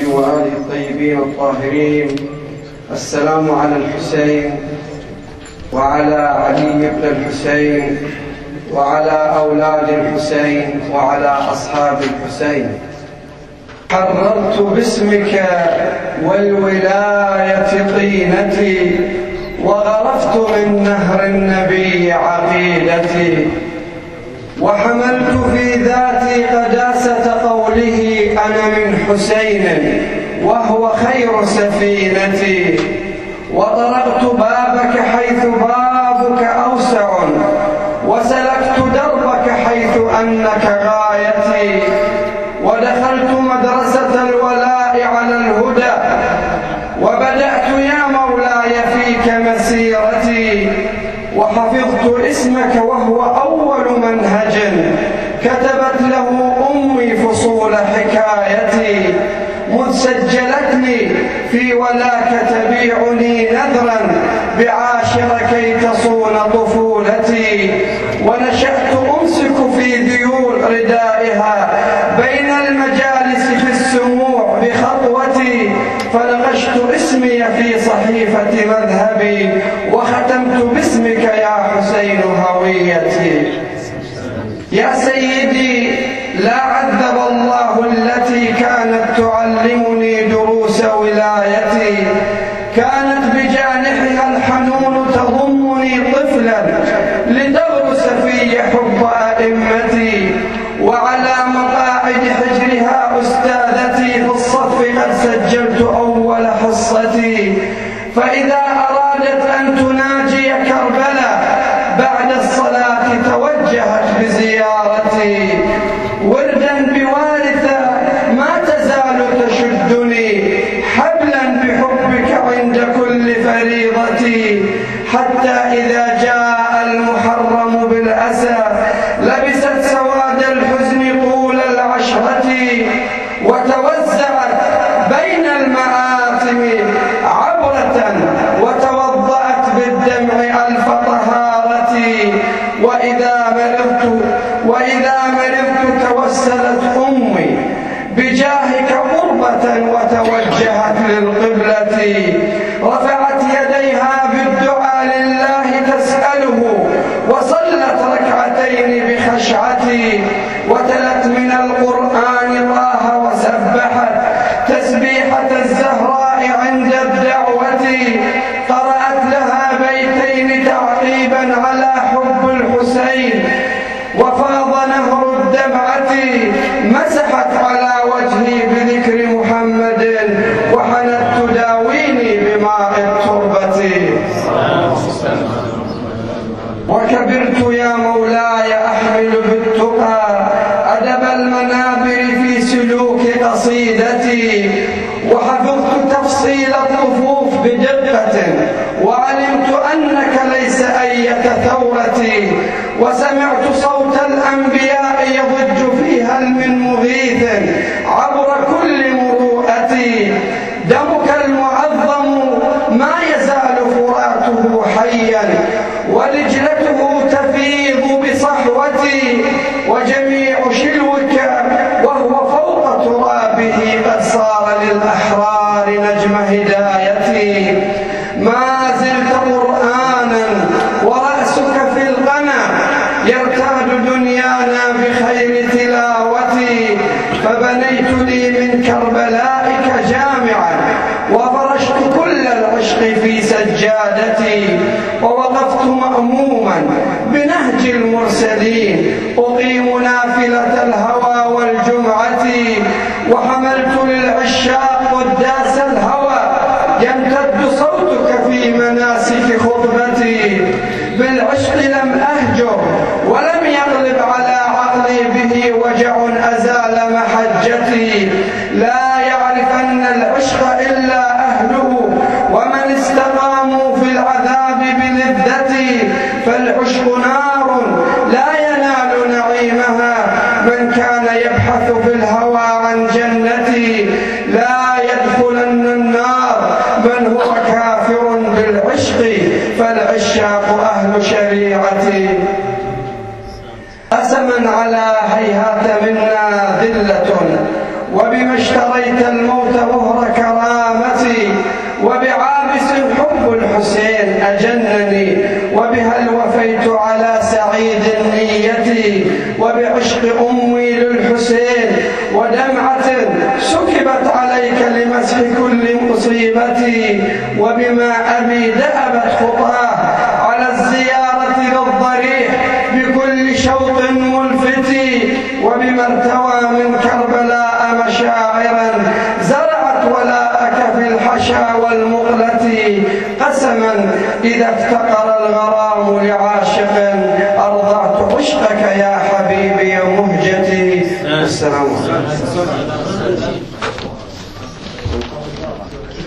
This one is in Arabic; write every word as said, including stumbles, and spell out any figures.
وآله الطيبين الطاهرين. السلام على الحسين وعلى علي بن الحسين وعلى أولاد الحسين وعلى أصحاب الحسين. حررت باسمك والولاية طينتي، وغرفت من نهر النبي عقيدتي، وحملت في ذاتي قداسة قوله أنا من حسين وهو خير سفينتي، وطرقت بابك حيث بابك أوسع، وسلكت دربك حيث أنك غايتي، ودخلت مدرسة الولاء على الهدى، وبدأت يا مولاي فيك مسيرتي، وحفظت اسمك وهو أول منهج كتبت له أمي فصول حكايتي، مذ سجلتني في ولاك تبيعني نذرا بعاشر كي تصون طفولتي، ونشأت أمسك في ذيول ردائها بين المجالس في السموع بخطوتي، فنقشت اسمي في صحيفة مذهبي، وختمت باسمك يا حسين هويتي. يا سيدي لا عذب الله التي كانت تعلمني دروس ولايتي، كانت بجانحها الحنون تضمني طفلا لتغرس في حب أئمتي، وعلى مقاعد حجرها أستاذتي في الصف قد سجلت أول حصتي، فإذا أرادت أن تناجي كربلاء بعد الصلاة توجهت بزيارتي، وردا بوارثة ما تزال تشدني حبلا بحبك عند كل فريضتي، حتى إذا جاء المحرم بالأسى لبست سواد الحزن طول العشرة، وتوزعت بين المآثم عبرة، وتوضأت بالدمع ألف طهارتي، وإذا مرضت وإذا مرضت توسلت أمي بجاهك قربة وتوجهت للقبلة، رفعت يديها بالدعاء لله تسأله، وصلت ركعتين بخشعتي، وتلت من القرآن طه وسبحت تسبيحة الزهراء عند الدعوة، قرأت لها بيتين تعقيبا على حب الحسين، وفاض نهر الدمعة مسحت على وجهي بذكر محمد، وحنت تداويني بماء التربة. وكبرت يا مولاي أحمل بالتقى أدب المنابر في سلوك قصيدتي، وحفظت تفصيل الطفوف بدقة، وعلمت أنك ليس أية ثورة، وسمعت صوت الأنبياء يضج فيها من مغيث عبر كل مروءتي، دمك المعظم ما يزال فراته حيا، ولجلته تفيض بصحوتي، وجميع شلوك وهو فوق ترابه قد صار للأحرار نجم هدايتي، ما زلت قرآنا ورأسك في القنا، يرتاد دنيانا بخير تلاوتي، فبنيت لي من كربلائك جامعا، وفرشت كل العشق في سجادتي، ووقفت مأموما بنهج المرسلين أقيم نافلة الهوى والجمعة، وحملت للعشاق قداس الهوى يمتد صوتك في مناسك خطبتي، بالعشق لم أهجر ولم يغلب على عقلي به وجع أزال محجتي، لا يعرفن العشق إلا أهله، ومن استقاموا في العذاب بلذتي، فالعشق نار لا ينال نعيمها من كان يبحث في الهوى عن جنتي، لا يدخلن النار من هو كافر بالعشق، فالعشاق أهل شريعتي. أسما على هيهات منا ذلة، وبما اشتريت الموت ظهر كرامتي، وبعابس حب الحسين أجنني، وبهل وفيت على سعيد نيتي، وبعشق أمي للحسين ودمعة سكبت عليك لمسح كل مصيبتي، وبما أبي دأبت خطاه على الزيارة للضريح بكل شوق ملفت، وبما ارتوى من كربلاء مشاعرا زرعت ولاءك في الحشا والمقلة، قسما إذا افتقر الغرام لعاشق أرضعت عشقك يا حبيبي مهجتي. السلام عليكم.